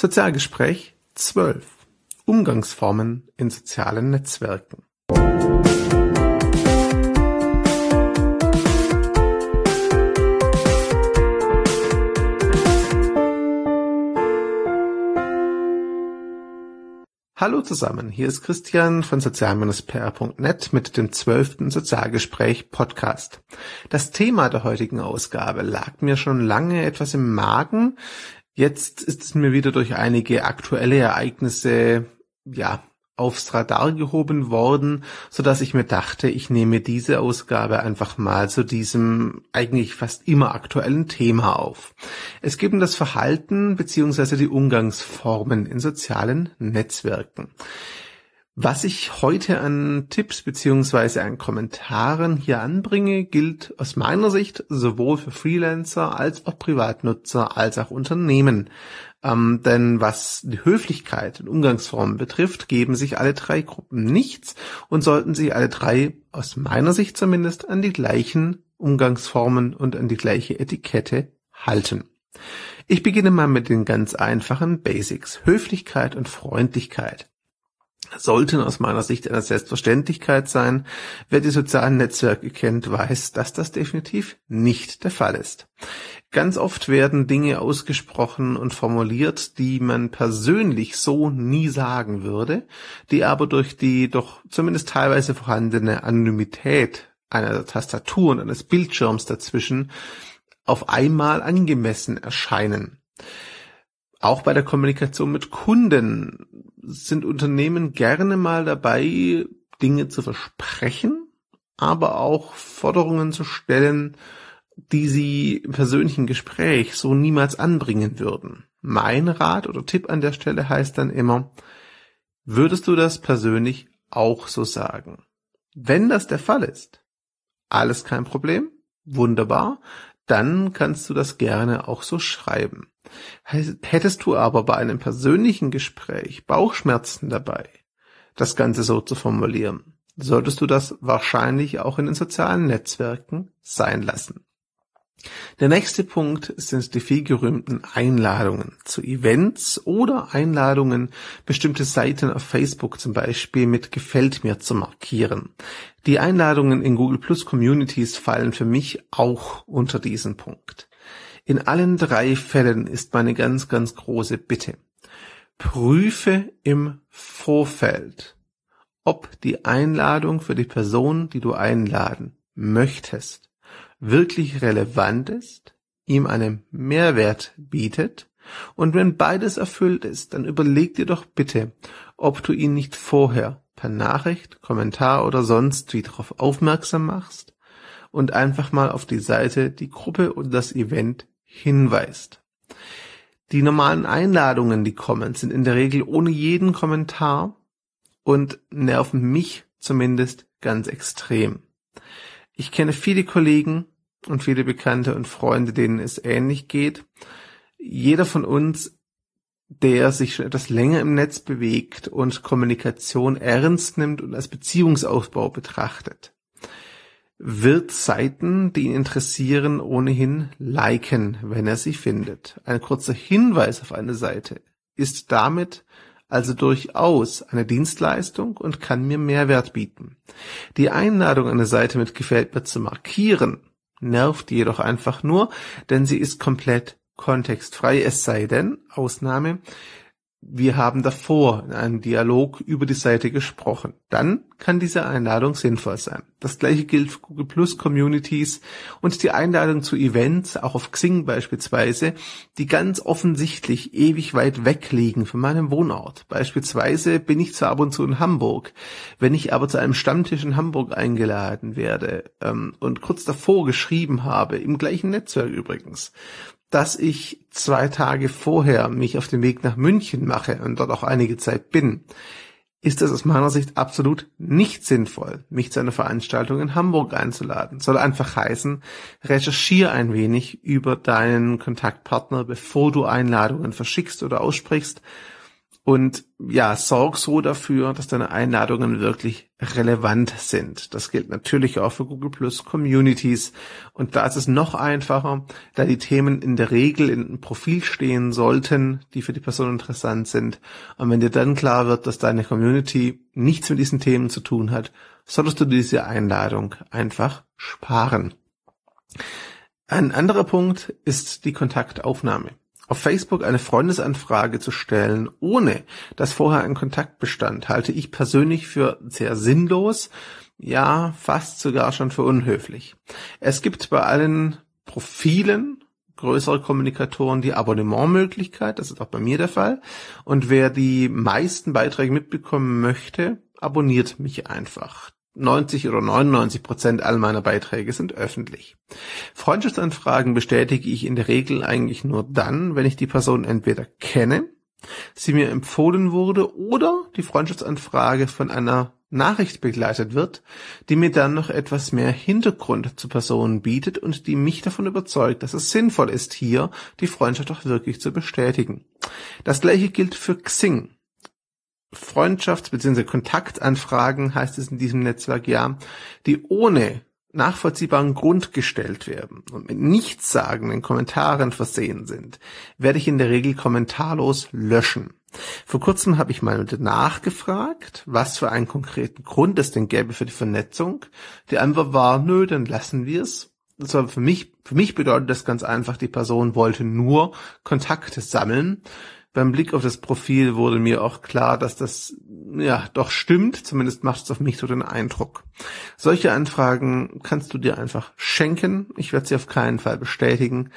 Sozialgespräch 12. Umgangsformen in sozialen Netzwerken. Hallo zusammen, hier ist Christian von sozial-pr.net mit dem 12. Sozialgespräch-Podcast. Das Thema der heutigen Ausgabe lag mir schon lange etwas im Magen. Jetzt ist es mir wieder durch einige aktuelle Ereignisse, aufs Radar gehoben worden, sodass ich mir dachte, ich nehme diese Ausgabe einfach mal zu diesem eigentlich fast immer aktuellen Thema auf. Es geht um das Verhalten bzw. die Umgangsformen in sozialen Netzwerken. Was ich heute an Tipps bzw. an Kommentaren hier anbringe, gilt aus meiner Sicht sowohl für Freelancer als auch Privatnutzer als auch Unternehmen. Denn was die Höflichkeit und Umgangsformen betrifft, geben sich alle drei Gruppen nichts und sollten sich alle drei, aus meiner Sicht zumindest, an die gleichen Umgangsformen und an die gleiche Etikette halten. Ich beginne mal mit den ganz einfachen Basics. Höflichkeit und Freundlichkeit sollten aus meiner Sicht eine Selbstverständlichkeit sein. Wer die sozialen Netzwerke kennt, weiß, dass das definitiv nicht der Fall ist. Ganz oft werden Dinge ausgesprochen und formuliert, die man persönlich so nie sagen würde, die aber durch die doch zumindest teilweise vorhandene Anonymität einer Tastatur und eines Bildschirms dazwischen auf einmal angemessen erscheinen. Auch bei der Kommunikation mit Kunden sind Unternehmen gerne mal dabei, Dinge zu versprechen, aber auch Forderungen zu stellen, die sie im persönlichen Gespräch so niemals anbringen würden. Mein Rat oder Tipp an der Stelle heißt dann immer, würdest du das persönlich auch so sagen? Wenn das der Fall ist, alles kein Problem, wunderbar, dann kannst du das gerne auch so schreiben. Hättest du aber bei einem persönlichen Gespräch Bauchschmerzen dabei, das Ganze so zu formulieren, solltest du das wahrscheinlich auch in den sozialen Netzwerken sein lassen. Der nächste Punkt sind die vielgerühmten Einladungen zu Events oder Einladungen, bestimmte Seiten auf Facebook zum Beispiel mit Gefällt mir zu markieren. Die Einladungen in Google Plus Communities fallen für mich auch unter diesen Punkt. In allen drei Fällen ist meine ganz, ganz große Bitte: Prüfe im Vorfeld, ob die Einladung für die Person, die du einladen möchtest, wirklich relevant ist, ihm einen Mehrwert bietet, und wenn beides erfüllt ist, dann überleg dir doch bitte, ob du ihn nicht vorher per Nachricht, Kommentar oder sonst wie darauf aufmerksam machst und einfach mal auf die Seite, die Gruppe oder das Event hinweist. Die normalen Einladungen, die kommen, sind in der Regel ohne jeden Kommentar und nerven mich zumindest ganz extrem. Ich kenne viele Kollegen und viele Bekannte und Freunde, denen es ähnlich geht. Jeder von uns, der sich schon etwas länger im Netz bewegt und Kommunikation ernst nimmt und als Beziehungsaufbau betrachtet, wird Seiten, die ihn interessieren, ohnehin liken, wenn er sie findet. Ein kurzer Hinweis auf eine Seite ist damit also durchaus eine Dienstleistung und kann mir Mehrwert bieten. Die Einladung, eine Seite mit Gefällt mir zu markieren, nervt jedoch einfach nur, denn sie ist komplett kontextfrei, es sei denn, Ausnahme, wir haben davor in einem Dialog über die Seite gesprochen. Dann kann diese Einladung sinnvoll sein. Das gleiche gilt für Google Plus Communities und die Einladung zu Events, auch auf Xing beispielsweise, die ganz offensichtlich ewig weit weg liegen von meinem Wohnort. Beispielsweise bin ich zwar ab und zu in Hamburg, wenn ich aber zu einem Stammtisch in Hamburg eingeladen werde und kurz davor geschrieben habe, im gleichen Netzwerk übrigens, dass ich 2 Tage vorher mich auf den Weg nach München mache und dort auch einige Zeit bin, ist es aus meiner Sicht absolut nicht sinnvoll, mich zu einer Veranstaltung in Hamburg einzuladen. Soll einfach heißen, recherchiere ein wenig über deinen Kontaktpartner, bevor du Einladungen verschickst oder aussprichst, Und ja, sorg so dafür, dass deine Einladungen wirklich relevant sind. Das gilt natürlich auch für Google Plus Communities. Und da ist es noch einfacher, da die Themen in der Regel in einem Profil stehen sollten, die für die Person interessant sind. Und wenn dir dann klar wird, dass deine Community nichts mit diesen Themen zu tun hat, solltest du diese Einladung einfach sparen. Ein anderer Punkt ist die Kontaktaufnahme. Auf Facebook eine Freundesanfrage zu stellen, ohne dass vorher ein Kontakt bestand, halte ich persönlich für sehr sinnlos, ja, fast sogar schon für unhöflich. Es gibt bei allen Profilen größere Kommunikatoren die Abonnementmöglichkeit, das ist auch bei mir der Fall. Und wer die meisten Beiträge mitbekommen möchte, abonniert mich einfach. 90 oder 99% all meiner Beiträge sind öffentlich. Freundschaftsanfragen bestätige ich in der Regel eigentlich nur dann, wenn ich die Person entweder kenne, sie mir empfohlen wurde oder die Freundschaftsanfrage von einer Nachricht begleitet wird, die mir dann noch etwas mehr Hintergrund zur Person bietet und die mich davon überzeugt, dass es sinnvoll ist, hier die Freundschaft auch wirklich zu bestätigen. Das gleiche gilt für Xing. Freundschafts- bzw. Kontaktanfragen heißt es in diesem Netzwerk ja, die ohne nachvollziehbaren Grund gestellt werden und mit nichtssagenden Kommentaren versehen sind, werde ich in der Regel kommentarlos löschen. Vor kurzem habe ich mal nachgefragt, was für einen konkreten Grund es denn gäbe für die Vernetzung. Die Antwort war, nö, dann lassen wir es. Das war für mich bedeutet das ganz einfach, die Person wollte nur Kontakte sammeln. Beim Blick auf das Profil wurde mir auch klar, dass das ja doch stimmt. Zumindest macht es auf mich so den Eindruck. Solche Anfragen kannst du dir einfach schenken. Ich werde sie auf keinen Fall bestätigen.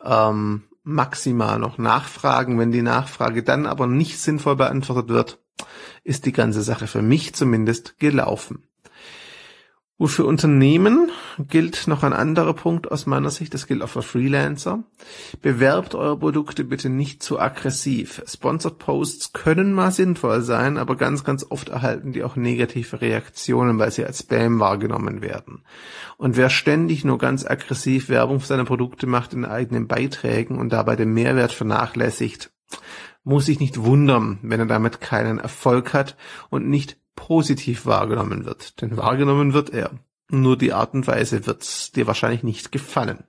Maximal noch nachfragen. Wenn die Nachfrage dann aber nicht sinnvoll beantwortet wird, ist die ganze Sache für mich zumindest gelaufen. Und für Unternehmen gilt noch ein anderer Punkt aus meiner Sicht, das gilt auch für Freelancer. Bewerbt eure Produkte bitte nicht zu aggressiv. Sponsored Posts können mal sinnvoll sein, aber ganz, ganz oft erhalten die auch negative Reaktionen, weil sie als Spam wahrgenommen werden. Und wer ständig nur ganz aggressiv Werbung für seine Produkte macht in eigenen Beiträgen und dabei den Mehrwert vernachlässigt, muss sich nicht wundern, wenn er damit keinen Erfolg hat und nicht positiv wahrgenommen wird. Denn wahrgenommen wird er. Nur die Art und Weise wird dir wahrscheinlich nicht gefallen.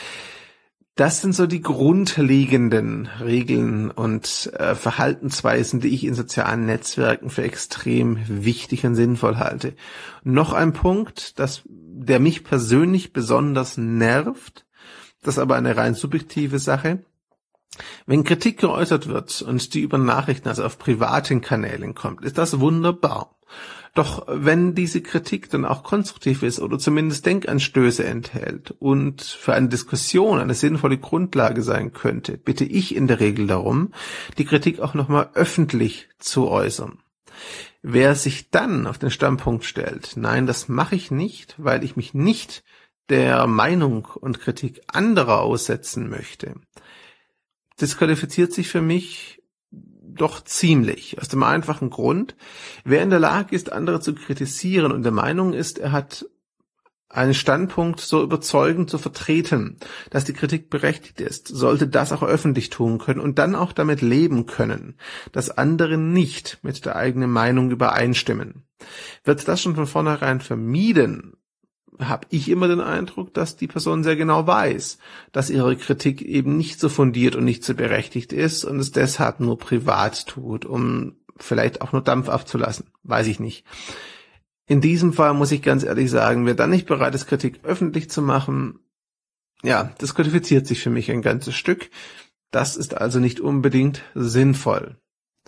Das sind so die grundlegenden Regeln und Verhaltensweisen, die ich in sozialen Netzwerken für extrem wichtig und sinnvoll halte. Noch ein Punkt, der mich persönlich besonders nervt, das ist aber eine rein subjektive Sache. Wenn Kritik geäußert wird und die über Nachrichten, also auf privaten Kanälen kommt, ist das wunderbar. Doch wenn diese Kritik dann auch konstruktiv ist oder zumindest Denkanstöße enthält und für eine Diskussion eine sinnvolle Grundlage sein könnte, bitte ich in der Regel darum, die Kritik auch nochmal öffentlich zu äußern. Wer sich dann auf den Standpunkt stellt, nein, das mache ich nicht, weil ich mich nicht der Meinung und Kritik anderer aussetzen möchte, disqualifiziert sich für mich doch ziemlich. Aus dem einfachen Grund, wer in der Lage ist, andere zu kritisieren und der Meinung ist, er hat einen Standpunkt so überzeugend zu vertreten, dass die Kritik berechtigt ist, sollte das auch öffentlich tun können und dann auch damit leben können, dass andere nicht mit der eigenen Meinung übereinstimmen. Wird das schon von vornherein vermieden, habe ich immer den Eindruck, dass die Person sehr genau weiß, dass ihre Kritik eben nicht so fundiert und nicht so berechtigt ist und es deshalb nur privat tut, um vielleicht auch nur Dampf abzulassen. Weiß ich nicht. In diesem Fall muss ich ganz ehrlich sagen, wer dann nicht bereit ist, Kritik öffentlich zu machen, ja, das qualifiziert sich für mich ein ganzes Stück. Das ist also nicht unbedingt sinnvoll.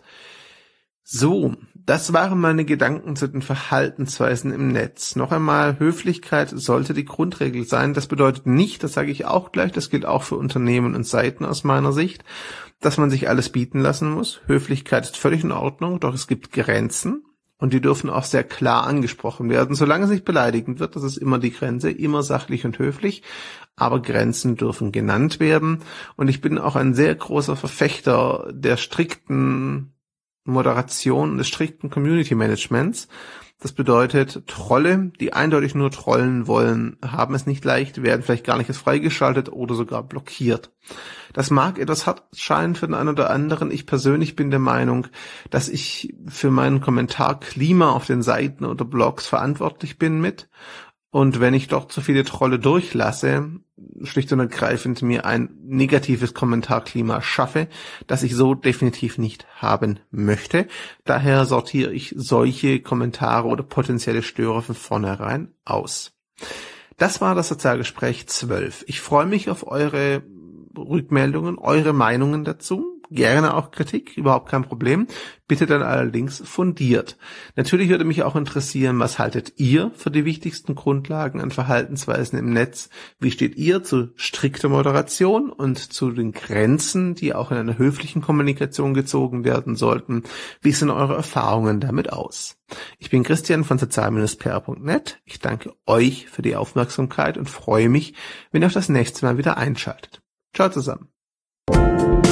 So, das waren meine Gedanken zu den Verhaltensweisen im Netz. Noch einmal, Höflichkeit sollte die Grundregel sein. Das bedeutet nicht, das sage ich auch gleich, das gilt auch für Unternehmen und Seiten aus meiner Sicht, dass man sich alles bieten lassen muss. Höflichkeit ist völlig in Ordnung, doch es gibt Grenzen und die dürfen auch sehr klar angesprochen werden. Solange es nicht beleidigend wird, das ist immer die Grenze, immer sachlich und höflich, aber Grenzen dürfen genannt werden. Und ich bin auch ein sehr großer Verfechter der strikten Moderation, des strikten Community Managements. Das bedeutet, Trolle, die eindeutig nur trollen wollen, haben es nicht leicht, werden vielleicht gar nicht erst freigeschaltet oder sogar blockiert. Das mag etwas hart scheinen für den einen oder anderen. Ich persönlich bin der Meinung, dass ich für meinen Kommentarklima auf den Seiten oder Blogs verantwortlich bin mit. Und wenn ich doch zu viele Trolle durchlasse, schlicht und ergreifend mir ein negatives Kommentarklima schaffe, das ich so definitiv nicht haben möchte. Daher sortiere ich solche Kommentare oder potenzielle Störer von vornherein aus. Das war das Sozialgespräch 12. Ich freue mich auf eure Rückmeldungen, eure Meinungen dazu. Gerne auch Kritik, überhaupt kein Problem. Bitte dann allerdings fundiert. Natürlich würde mich auch interessieren, was haltet ihr für die wichtigsten Grundlagen an Verhaltensweisen im Netz? Wie steht ihr zu strikter Moderation und zu den Grenzen, die auch in einer höflichen Kommunikation gezogen werden sollten? Wie sehen eure Erfahrungen damit aus? Ich bin Christian von sozial-pr.net. Ich danke euch für die Aufmerksamkeit und freue mich, wenn ihr auch das nächste Mal wieder einschaltet. Ciao zusammen.